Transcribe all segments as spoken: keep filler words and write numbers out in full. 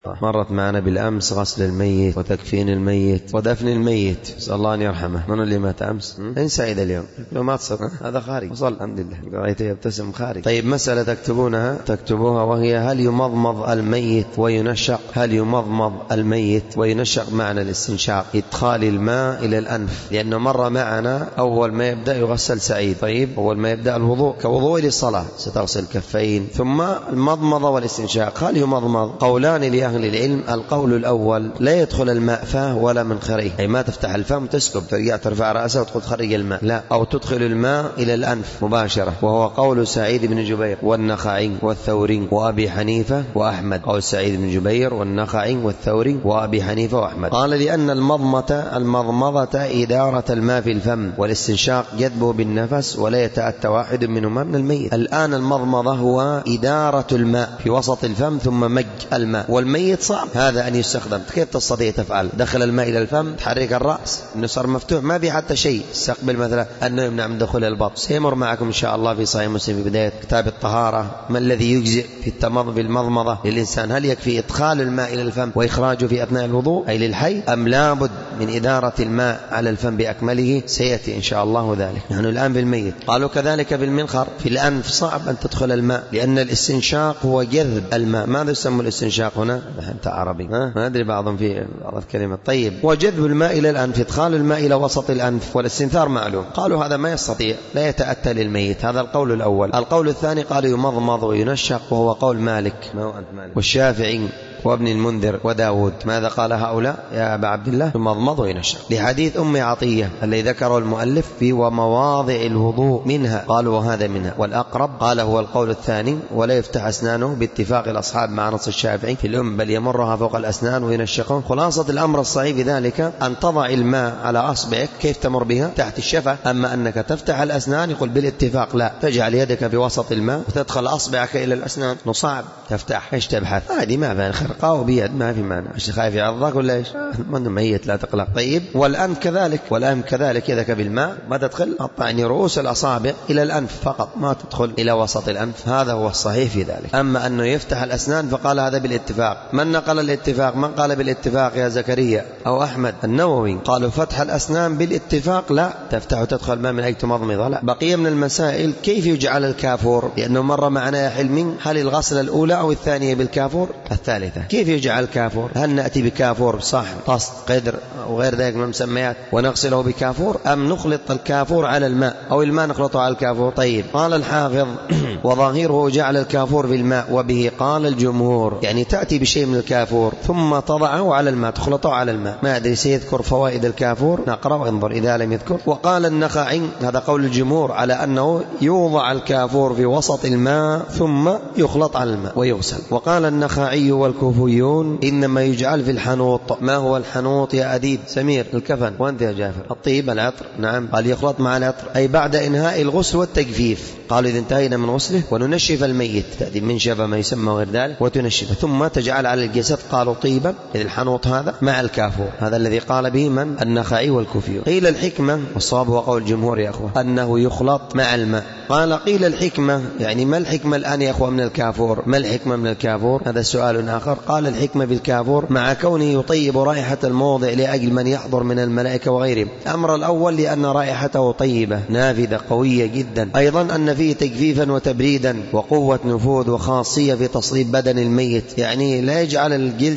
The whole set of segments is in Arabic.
مرت معنا بالأمس غسل الميت وتكفين الميت ودفن الميت، نسأل الله أن يرحمه. من اللي مات أمس؟ إن سعيد اليوم لو ما تصل هذا خارج وصل الحمد لله، رأيته يبتسم خارج. طيب مسألة تكتبونها تكتبوها وهي هل يمضمض الميت وينشق؟ هل يمضمض الميت وينشق؟ معنى الاستنشاق إدخال الماء إلى الأنف، لأنه مر معنا أول ما يبدأ يغسل سعيد. طيب أول ما يبدأ الوضوء كوضوء للصلاة ستغسل كفين ثم المضمضة والاستنشاق. هل يمضمض؟ قولان لأهل أهل العلم. القول الأول لا يدخل الماء فاه ولا من خريه، أي ما تفتح الفم تسكب ترجع ترفع رأسه وتدخل تخرج الماء، لا، أو تدخل الماء إلى الأنف مباشرة، وهو قول سعيد بن جبير والنخعي والثوري وأبي حنيفة وأحمد. قول سعيد بن جبير والنخعي والثوري وأبي حنيفة وأحمد قال لأن المضمضة المضمضة إدارة الماء في الفم، والاستنشاق جذبه بالنفس ولا يتأتى واحد منهما من الميت. الآن المضمضة هو إدارة الماء في وسط الفم ثم مج الماء، والميت صعب هذا أن يستخدم. كيف تستطيع تفعل؟ دخل الماء إلى الفم تحرك الرأس إنه صار مفتوح ما في حتى شيء استقبل مثلا أنه يمنع من دخول البطن. سيمر معكم إن شاء الله في صحيح مسلم في بداية كتاب الطهارة ما الذي يجزئ في التمضمض بالمضمضة للإنسان. هل يكفي إدخال الماء إلى الفم وإخراجه في أثناء الوضوء أي للحي، أم لابد من إدارة الماء على الفم بأكمله؟ سيأتي إن شاء الله ذلك. نحن الآن بالميت. قالوا كذلك بالمنخر. في الأنف صعب أن تدخل الماء لأن الاستنشاق هو جذب الماء. ماذا يسمى الاستنشاق هنا؟ أنت عربي ها؟ ما أدري بعضهم في بعض الكلمات. طيب وجذب الماء إلى الأنف إدخال الماء إلى وسط الأنف، والاستنثار معلوم. قالوا هذا ما يستطيع لا يتأتى للميت. هذا القول الأول. القول الثاني قالوا يمضمض وينشق وهو قول مالك ما هو أنت مالك والشافعي وابن المنذر وداود. ماذا قال هؤلاء يا أبا عبد الله؟ يمضمض وينشق لحديث أم عطية الذي ذكره المؤلف في ومواضع الوضوء منها. قالوا وهذا منها. والأقرب قال هو القول الثاني ولا يفتح أسنانه باتفاق الأصحاب مع نص الشافعي في الأم بل يمرها فوق الأسنان وينشقون. خلاصة الأمر الصحيح في ذلك أن تضع الماء على أصبعك. كيف تمر بها؟ تحت الشفة. أما أنك تفتح الأسنان يقول بالاتفاق لا، تجعل يدك في وسط الماء وتدخل أصبعك إلى الأسنان. نصعب تفتح ايش تبحث؟ هذه ما فيها خرقة بيد ما في مانع. ايش خايف يعضك ولا ايش؟ من ميت لا تقلق. طيب والأنف كذلك. والأنف كذلك يدك بالماء ما تدخل يعني رؤوس الأصابع إلى الأنف فقط ما تدخل إلى وسط الأنف. هذا هو الصحيح في ذلك. أما أنه يفتح الأسنان فقال هذا بالاتفاق. من نقل الاتفاق؟ من قال بالاتفاق يا زكريا أو أحمد؟ النووي. قالوا فتح الأسنان بالاتفاق لا، تفتح وتدخل ما من أي تمضمضة لا. بقية من المسائل كيف يجعل الكافور؟ لأنه مر معنا يا حلمين هل الغسل الأولى أو الثانية بالكافور؟ الثالثة. كيف يجعل كافور؟ هل نأتي بكافور صحن طست قدر وغير ذلك من المسميات ونغسله بكافور، أم نخلط الكافور على الماء أو الماء نخلطه على الكافور؟ طيب قال الحافظ وظاهره جعل الكافور بالماء وبه قال الجمهور، يعني تأتي بشيء من الكافور ثم تضعه على الماء تخلطه على الماء. ما أدري سيذكر فوائد الكافور نقرأ وانظر إذا لم يذكر. وقال النخعي هذا قول الجمهور على أنه يوضع الكافور في وسط الماء ثم يخلط على الماء ويغسل. وقال النخعي والكوفيون إنما يجعل في الحنوط. ما هو الحنوط يا أديب سمير؟ الكفن. وأنت يا جعفر؟ الطيب العطر. نعم. قال يخلط مع العطر أي بعد إنهاء الغسل والتجفيف. قالوا إذا انتهينا من غسله وننشف الميت تأتي من شفة ما يسمى غير ذلك وتنشفه ثم تجعل على الجسد. قالوا طيبا إذ الحنوط هذا مع الكافور. هذا الذي قال به من؟ النخعي والكوفيون. قيل الحكمة والصواب هو قول الجمهور يا أخوة أنه يخلط مع الماء. قال قيل الحكمة يعني ما الحكمة الآن يا أخوة من الكافور؟ ما الحكمة من الكافور؟ هذا سؤال آخر. قال الحكمة بالكافور مع كونه يطيب رائحة الموضع لأجل من يحضر من الملائكة وغيرهم. الأمر الأول لأن رائحته طيبة نافذة قوية جدا، أيضا أن فيه تجفيفا وتبريدا وقوة نفوذ وخاصية في تصليب بدن الميت، يعني لا يجعل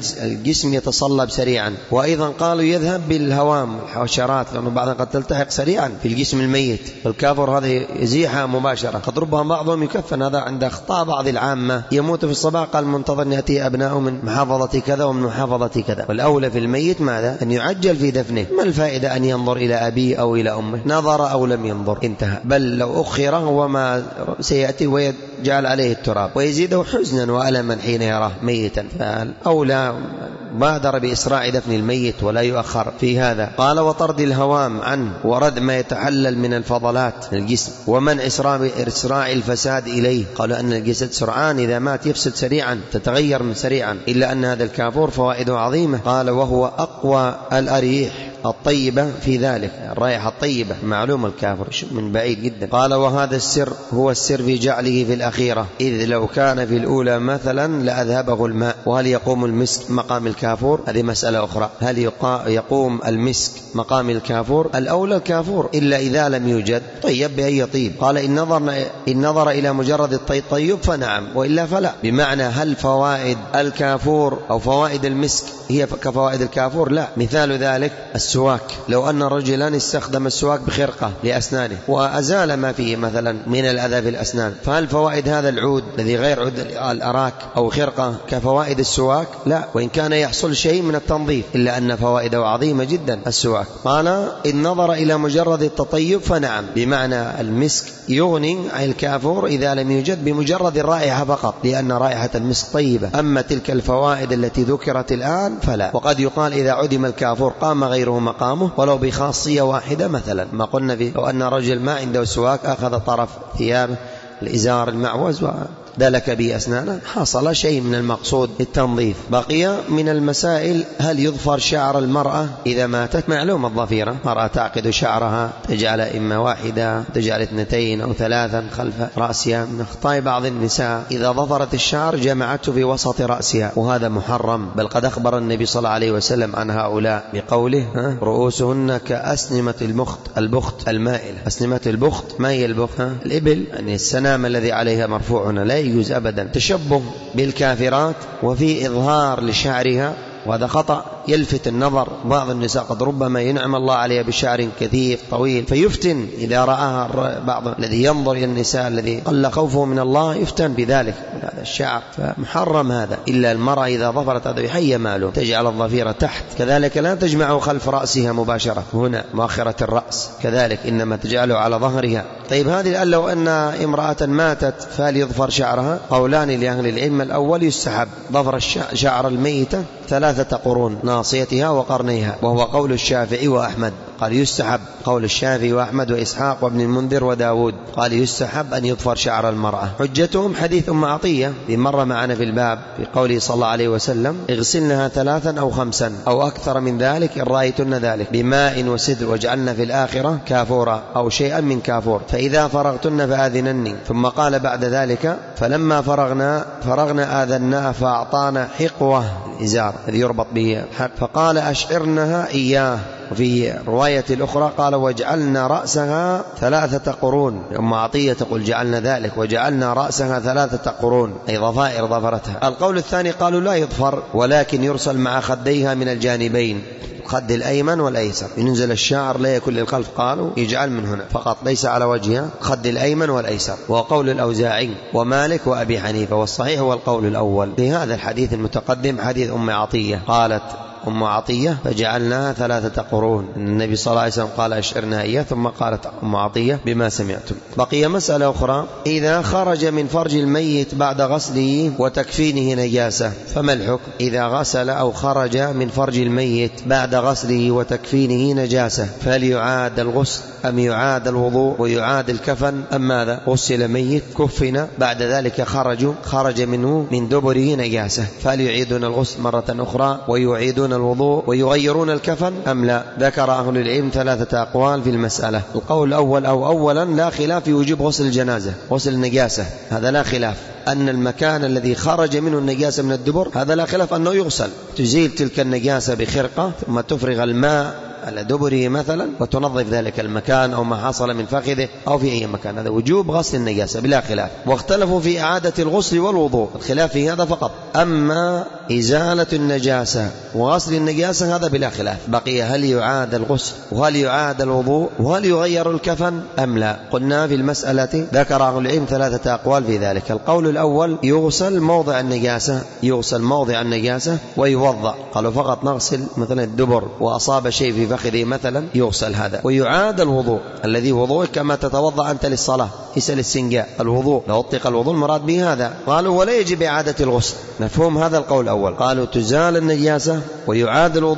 الجسم يتصلب سريعا. وأيضا قالوا يذهب بالهوام الحشرات لأنه بعضها قد تلتحق سريعا في الجسم الميت. الكافر هذا يزيحها مباشرة. قد ربما بعضهم يكفن هذا عند أخطاء بعض العامة يموت في الصباح قال منتظر أن يأتي أبناء من محافظة كذا ومن محافظة كذا. والأولى في الميت ماذا؟ أن يعجل في دفنه. ما الفائدة أن ينظر إلى أبيه أو إلى أمه؟ نظر أو لم ينظر انتهى. بل لو أخر وما سيأتي ويجعل عليه التراب ويزيده حزنا وألما حين يراه ميتا. فالأولى بادر بإسراع دفن الميت ولا يؤخر في هذا. قال وطرد الهوام عنه ورد ما يتحلل من الفضلات من الجسم ومن إسراع الفساد إليه. قالوا أن الجسد سرعان إذا مات يفسد سريعا تتغير من سريعا، إلا أن هذا الكافور فوائده عظيمة. قال وهو أقوى الأريح الطيبة في ذلك، الرائحة الطيبة معلوم الكافر من بعيد جدا. قال وهذا السر هو السر في جعله في الأخيرة، إذ لو كان في الأولى مثلا لأذهبه الماء. وهل يقوم المسك مقام الكافور؟ هذه مسألة أخرى. هل يقوم المسك مقام الكافور؟ الأولى الكافور إلا إذا لم يوجد. طيب بأي طيب؟ قال إن نظر, إن نظر إلى مجرد الطيب فنعم، وإلا فلا. بمعنى هل فوائد الكافور أو فوائد المسك هي كفوائد الكافور؟ لا. مثال ذلك السواك، لو أن رجلا استخدم السواك بخرقة لأسنانه وأزال ما فيه مثلا من الأذى في الأسنان، فهل فوائد هذا العود الذي غير عود الأراك أو خرقة كفوائد السواك؟ لا، وإن كان يحصل شيء من التنظيف، إلا أن فوائده عظيمة جدا السواك. قال إن نظر إلى مجرد التطيب فنعم، بمعنى المسك يغني عن الكافور إذا لم يوجد بمجرد الرائحة فقط، لأن رائحة المسك طيبة. أما تلك الفوائد التي ذكرت الآن فلا. وقد يقال إذا عدم الكافور قام غيره مقامه ولو بخاصية واحدة، مثلا ما قلنا فيه لو أن رجل ما عنده سواك أخذ طرف ثيابه الإزار المعوز ودلك به أسنانه، حصل شيء من المقصود التنظيف. بقي من المسائل هل يظفر شعر المرأة إذا ماتت؟ معلوم الظفيرة، مرأة تعقد شعرها تجعل إما واحدة تجعل اثنتين أو ثلاثا خلف رأسها. من أخطاء بعض النساء إذا ظفرت الشعر جمعته في وسط رأسها، وهذا محرم. بل قد أخبر النبي صلى الله عليه وسلم عن هؤلاء بقوله رؤوسهن كأسنمة البخت البخت المائلة. أسنمة البخت ما هي البخت؟ الإبل، يعني السنام الذي عليها مرفوع. لا يجوز أبدا تشبه بالكافرات وفي إظهار لشعرها، وهذا خطأ يلفت النظر. بعض النساء قد ربما ينعم الله عليها بشعر كثيف طويل فيفتن إذا رآها بعض الذي ينظر إلى النساء الذي قل خوفه من الله يفتن بذلك هذا الشعر، فمحرم هذا. إلا المرأة إذا ظفرت هذا يحيى ماله تجعل الظفيرة تحت، كذلك لا تجمعه خلف رأسها مباشرة هنا مؤخرة الرأس، كذلك إنما تجعله على ظهرها. طيب هذه الآن لو أن امرأة ماتت فهل يظفر شعرها؟ قولان لأهل العلم. الأول يستحب ظفر شعر الميتة ثلاثة قرون، ناصيتها وقرنيها، وهو قول الشافعي وأحمد. قال يستحب، قول الشافعي وأحمد وإسحاق وابن المنذر وداود، قال يستحب أن يظفر شعر المرأة. حجتهم حديث أم عطية في مرة معنا في الباب في قوله صلى الله عليه وسلم اغسلنها ثلاثا أو خمسا أو أكثر من ذلك إن رأيتن ذلك بماء وسدر واجعلن في الآخرة كافورا أو شيئا من كافور، فإذا فرغتن فآذنني. ثم قال بعد ذلك فلما فرغنا فرغنا آذنا فأعطانا حقوة الإزار الذي يربط به حق، فقال أشعرنها إياه. وفي رواية الأخرى قال وجعلنا رأسها ثلاثة قرون. أم عطية تقول جعلنا ذلك وجعلنا رأسها ثلاثة قرون، أي ضفائر ظفرتها. القول الثاني قالوا لا يظفر، ولكن يرسل مع خديها من الجانبين، الخد الأيمن والأيسر، ينزل الشعر لا يكون للخلف، قالوا يجعل من هنا فقط ليس على وجهها، خد الأيمن والأيسر. وقول الأوزاعي ومالك وأبي حنيفة، والصحيح هو القول الأول. في هذا الحديث المتقدم حديث أم عطية، قالت أم عطية فجعلناها ثلاثة قرون. النبي صلى الله عليه وسلم قال أشعرنا إياه، ثم قالت أم عطية بما سمعتم. بقي مسألة أخرى، إذا خرج من فرج الميت بعد غسله وتكفينه نجاسة فما الحكم؟ إذا غسل أو خرج من فرج الميت بعد غسله وتكفينه نجاسة فهل يعاد الغسل أم يعاد الوضوء ويعاد الكفن أم ماذا؟ غسل ميت كفن بعد ذلك خرج خرج منه من دبره نجاسة، فهل يعيدون الغسل مرة أخرى ويعيدون الوضوء ويغيرون الكفن أم لا؟ ذكر أهل العلم ثلاثة أقوال في المسألة. القول الأول أو أولا لا خلاف في وجوب غسل الجنازة، غسل النجاسة هذا لا خلاف، أن المكان الذي خرج منه النجاسة من الدبر هذا لا خلاف أنه يغسل، تزيل تلك النجاسة بخرقة ثم تفرغ الماء على دبره مثلا وتنظف ذلك المكان أو ما حصل من فخذه أو في أي مكان، هذا وجوب غسل النجاسة بلا خلاف. واختلفوا في إعادة الغسل والوضوء، الخلاف في هذا فقط. أما إزالة النجاسة وغسل النجاسة هذا بلا خلاف. بقي هل يعاد الغسل وهل يعاد الوضوء وهل يغير الكفن أم لا؟ قلنا في المسألة ذكر أهل العلم ثلاثة أقوال في ذلك. القول الأول يغسل موضع النجاسة، يغسل موضع النجاسة ويوضع، قالوا فقط نغسل مثلا الدبر وأصاب شيء في فخذه مثلا يغسل هذا، ويعاد الوضوء الذي وضوء كما تتوضأ أنت للصلاة يسأل السنجاء الوضوء، لو اطلق الوضوء المراد به هذا. قالوا ولا يجب إعادة الغسل، مفهوم هذا القول الأول. قالوا تزال النجاسة ويعاد الوضوء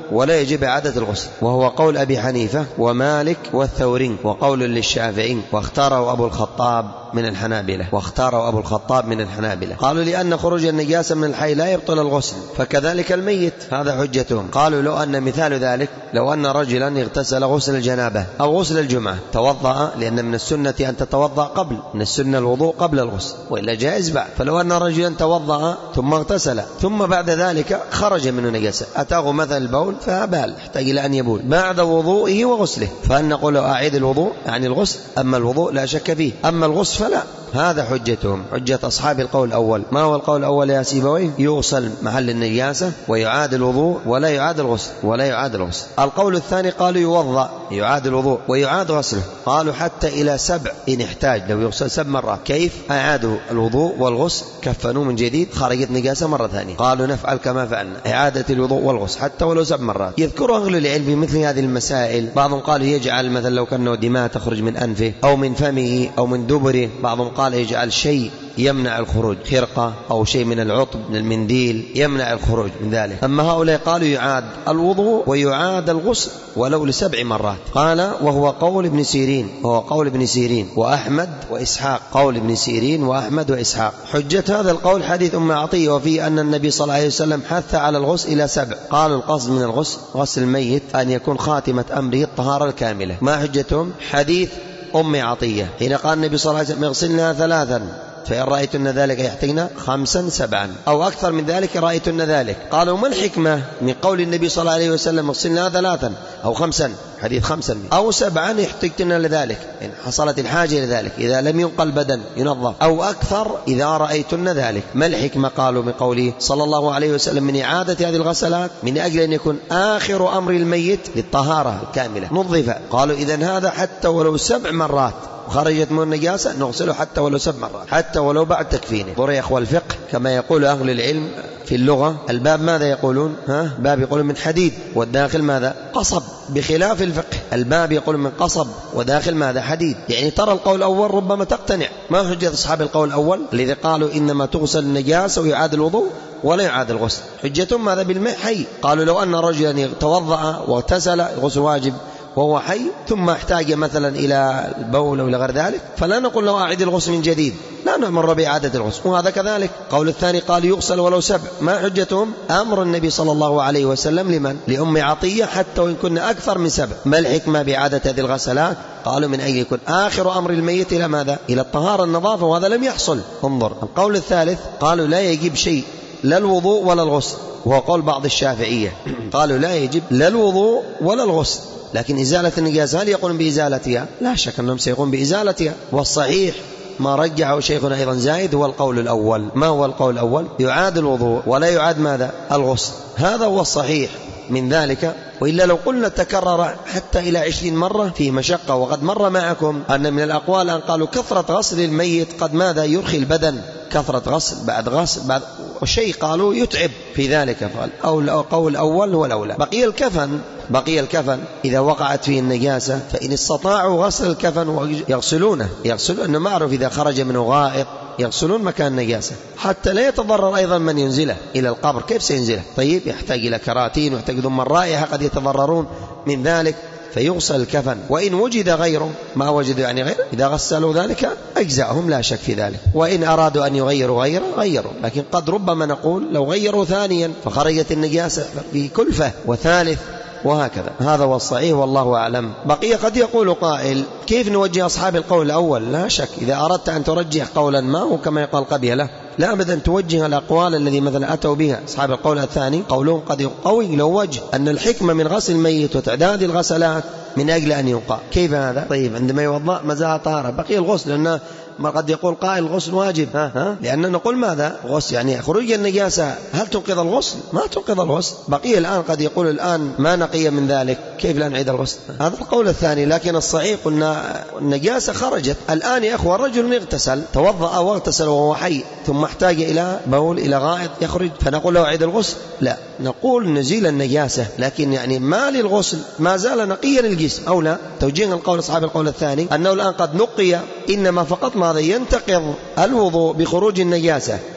ولا يجب إعادة الغسل، وهو قول أبي حنيفة ومالك والثوري، وقول للشافعي، واختاره أبو الخطاب من الحنابلة واختاره أبو الخطاب من الحنابلة. قالوا لأن خروج النجاسة من الحي لا يبطل الغسل، فكذلك الميت، هذا حجتهم. قالوا لو أن مثال ذلك لو أن رجلا اغتسل غسل الجنابة أو غسل الجمعة توضأ، لأن من السنة أن تتوضأ قبل، من السنة الوضوء قبل الغسل، وإلا جائز بعد. فلو أن رجلا توضأ ثم اغتسل ثم بعد ذلك خرج منه نجاسة، أتاه مثل البول فبال، احتاج إلى أن يبول بعد وضوئه وغسله، فأن نقول أعيد الوضوء يعني الغسل؟ أما الوضوء لا شك فيه، أما الغسل فلا. هذا حجتهم، حجة أصحاب القول الأول. ما هو القول الأول يا سيبويه؟ يغسل محل النجاسة ويعاد الوضوء ولا يعاد الغسل ولا يعاد الغسل. القول الثاني قالوا يوضأ، يعاد الوضوء ويعاد غسله. قالوا حتى إلى سبع إن احتاج، لو يغسل سبع مرات. كيف؟ أعادوا الوضوء والغسل، كفنوه من جديد، خرجت نجاسة مرة ثانية. قالوا نفعل كما فعلنا، إعادة الوضوء والغسل حتى ولو سبع مرات. يذكر أهل العلم مثل هذه المسائل، بعضهم قالوا يجعل مثلا لو كان دماء تخرج من أنفه أو من فمه أو من دبره، بعضهم قال يجعل شيء يمنع الخروج، خرقة أو شيء من العطب من المنديل يمنع الخروج من ذلك. أما هؤلاء قالوا يعاد الوضوء ويعاد الغسل ولو لسبع مرات. قال وهو قول ابن سيرين، وهو قول ابن سيرين وأحمد وإسحاق، قول ابن سيرين وأحمد وإسحاق. حجة هذا القول حديث أم عطية وفيه أن النبي صلى الله عليه وسلم حث على الغسل إلى سبع. قالوا القصد من الغسل غسل الميت أن يكون خاتمة أمره الطهارة الكاملة. ما حجتهم؟ حديث أم عطية حين قال النبي صلى الله عليه وسلم اغسلنا ثلاثا فإن رأيتن ذلك يحتجنا خمسا سبعا أو أكثر من ذلك رأيتن ذلك. قالوا ما الحكمة من قول النبي صلى الله عليه وسلم اغسلنا ثلاثا أو خمسا، حديث خمسا أو سبعا يحتجتنا لذلك إن حصلت الحاجة لذلك، إذا لم ينقل بدن ينظف، أو أكثر إذا رأيتن ذلك. ما الحكمة؟ قالوا من قوله صلى الله عليه وسلم من إعادة هذه الغسلات من أجل أن يكون آخر أمر الميت للطهارة الكاملة نظف. قالوا إذن هذا حتى ولو سبع مرات وخرجت من النجاسة نغسله حتى ولو سبع مرات، حتى ولو بعد تكفينه. انظر يا أخوة الفقه كما يقول أهل العلم في اللغة، الباب ماذا يقولون؟ ها؟ باب يقولون من حديد والداخل ماذا؟ قصب، بخلاف الفقه الباب يقول من قصب وداخل ماذا؟ حديد. يعني ترى القول الأول ربما تقتنع. ما حجة أصحاب القول الأول الذي قالوا إنما تغسل النجاسة ويعاد الوضوء ولا يعاد الغسل؟ حجتهم ماذا؟ بالماء حي. قالوا لو أن رجلا توضأ واغتسل غسل واجب وهو حي ثم احتاج مثلا إلى البول أو إلى غير ذلك فلا نقول له أعيد الغسل من جديد، لا نأمر بإعادة الغسل. وهذا كذلك. قول الثاني قال يغسل ولو سبع. ما حجتهم؟ أمر النبي صلى الله عليه وسلم لمن؟ لأم عطية حتى وإن كنا أكثر من سبع. ما الحكمة بإعادة هذه الغسلات؟ قالوا من أجل يكون آخر أمر الميت إلى ماذا؟ إلى الطهارة النظافة، وهذا لم يحصل. انظر القول الثالث قالوا لا يجب شيء لا الوضوء ولا الغسل، وهو قول بعض الشافعية. قالوا لا يجب لا الوضوء ولا الغسل، لكن إزالة النجاسة هل يقولون بإزالتها؟ لا شك أنهم سيقوم بإزالتها. والصحيح ما رجعه شيخنا أيضا زايد هو القول الأول. ما هو القول الأول؟ يعاد الوضوء ولا يعاد ماذا؟ الغسل. هذا هو الصحيح من ذلك. وإلا لو قلنا تكرر حتى إلى عشرين مرة فيه مشقة. وقد مر معكم أن من الأقوال أن قالوا كثرة غسل الميت قد ماذا؟ يرخي البدن، كثرة غسل بعد غسل بعد وشيء قالوا يتعب في ذلك. أو القول الأول هو الأولى. بقي الكفن بقي الكفن إذا وقعت فيه النجاسة فإن استطاعوا غسل الكفن ويغسلونه يغسلون أنه معروف إذا خرج منه غائط يغسلون مكان النجاسة حتى لا يتضرر أيضا من ينزله إلى القبر. كيف سينزله؟ طيب يحتاج إلى كراتين ويحتاج ذم الرائحة قد يتضررون من ذلك، فيغسل الكفن. وإن وجد غيره ما وجدوا يعني غيره إذا غسلوا ذلك أجزاءهم لا شك في ذلك. وإن أرادوا أن يغيروا غيره غيروا، لكن قد ربما نقول لو غيروا ثانيا فخرجت النجاسة بكلفة وثالث وهكذا. هذا هو الصحيح والله أعلم. بقي قد يقول قائل كيف نوجه أصحاب القول الأول؟ لا شك إذا أردت أن ترجح قولا ما وكما يقال قبيله لا أبدا توجه الأقوال الذي مثلا أتوا بها أصحاب القول الثاني. قولهم قد يقوي لو وجه أن الحكمة من غسل الميت وتعداد الغسلات من أجل أن ينقى. كيف هذا؟ طيب عندما يوضأ مزاها طهارة بقي الغسل، لأنه ما قد يقول قائل الغسل واجب ها ها لأننا نقول ماذا؟ غسل يعني خروج النجاسة هل تنقض الغسل؟ ما تنقض الغسل. بقي الآن قد يقول الآن ما نقي من ذلك كيف لا نعيد الغسل؟ هذا القول الثاني. لكن الصحيح قلنا النجاسة خرجت الآن يا أخوة. الرجل اغتسل توضأ واغتسل وهو حي ثم احتاج إلى بول إلى غائط يخرج فنقول له عيد الغسل؟ لا، نقول نزيل النجاسة لكن يعني ما للغسل ما زال نقيا الجسم أو لا. توجيه القول أصحاب القول الثاني أنه الآن قد نقي إنما فقط ماذا؟ ينتقض الوضوء بخروج النجاسة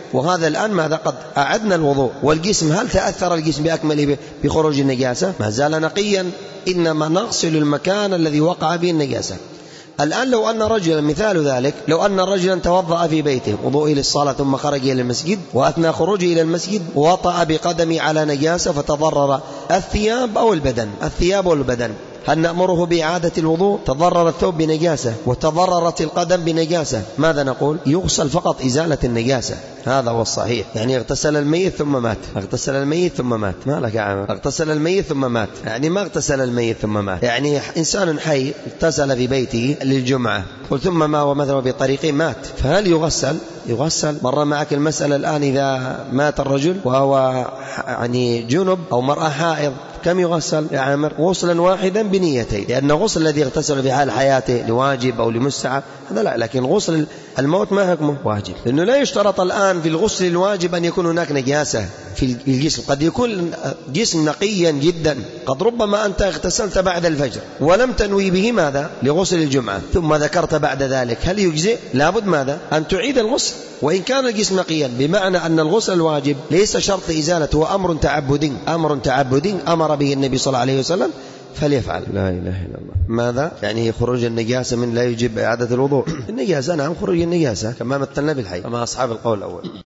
وهذا الآن ماذا؟ قد أعدنا الوضوء، والجسم هل تأثر الجسم بأكمله بخروج النجاسة؟ ما زال نقيا، إنما نغسل المكان الذي وقع فيه النجاسة. الآن لو أن رجلا، مثال ذلك، لو أن رجلا توضأ في بيته وضوء للصلاة ثم خرج إلى المسجد، وأثناء خروجه إلى المسجد وطأ بقدمه على نجاسة فتضرر الثياب أو البدن، الثياب والبدن، هل نأمره بإعادة الوضوء؟ تضرر الثوب بنجاسة وتضررت القدم بنجاسة، ماذا نقول؟ يغسل فقط إزالة النجاسة، هذا هو الصحيح. يعني اغتسل الميت ثم مات، اغتسل الميت ثم مات، ما لك يا عامر؟ اغتسل الميت ثم مات، يعني ما اغتسل الميت ثم مات. يعني إنسان حي اغتسل في بيته للجمعة قل ثم ما ومثل بطريقه مات، فهل يغسل؟ يغسل. مر معك المسألة الآن، إذا مات الرجل وهو يعني جنب أو مرأة حائض كم يغسل يا عامر؟ غسلا واحدا بنيتين، لأن غسل الذي يغتسل في حال حياته لواجب أو لمستحب هذا لا، لكن غسل الموت ما حكمه؟ واجب، لأنه لا يشترط الآن في الغسل الواجب أن يكون هناك نجاسة في الجسم، قد يكون جسم نقيا جدا، قد ربما أنت اغتسلت بعد الفجر ولم تنوي به ماذا؟ لغسل الجمعة، ثم ذكرت بعد ذلك، هل يجزئ؟ لابد ماذا؟ أن تعيد الغسل، وإن كان الجسم نقيا، بمعنى أن الغسل الواجب ليس شرط إزالته، هو أمر تعبدي، أمر تعبدي أمر به النبي صلى الله عليه وسلم فليفعل. لا إله إلا الله. ماذا؟ يعني خروج النجاسة من لا يجب إعادة الوضوء. النجاسة نعم، خروج النجاسة كما مثلنا بالحي، كما أصحاب القول الأول.